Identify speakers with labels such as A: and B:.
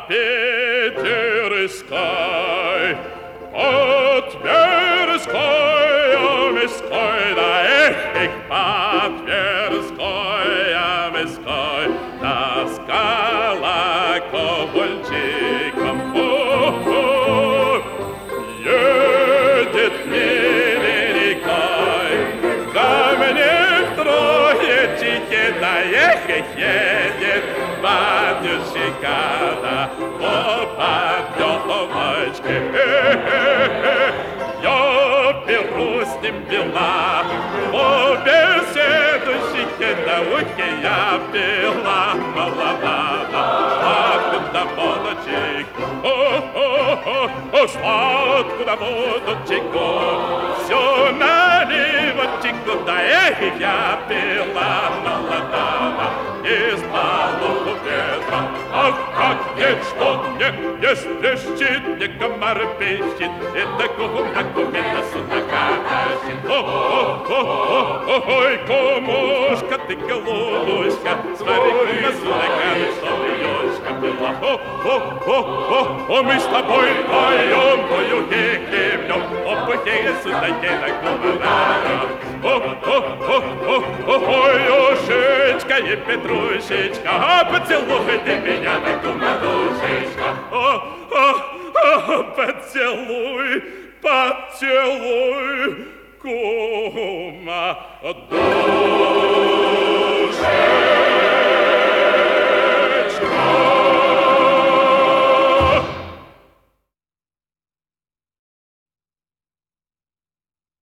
A: Тверской, по Тверской, о Мирской, да эх, по Тверской, о Мирской, таскала ковальчиком. Едет милый рекой, ко мне в троечке, да эх, едет батюшка, да по подъемочке. Я беру с ним дела, по беседующей науке я пила молодая, сладко да молодчик, сладко да молодчику, все наливочку, да эх, я пила молодая, из полуху ветра. Ах, как нет, что мне, если щит, мне комар пищит, это кумна, судака тащит. Ой, кумушка, ты голубушка, смотри, кума, судака, что бьёшка была. О, мы с тобой поем, пою, хихи-бьем, о, пухе, судаке, на кумарара. Ой, Ушечка и Петрушечка, поцелуй ты меня, на кумарушечка. Поцелуй, поцелуй, кума,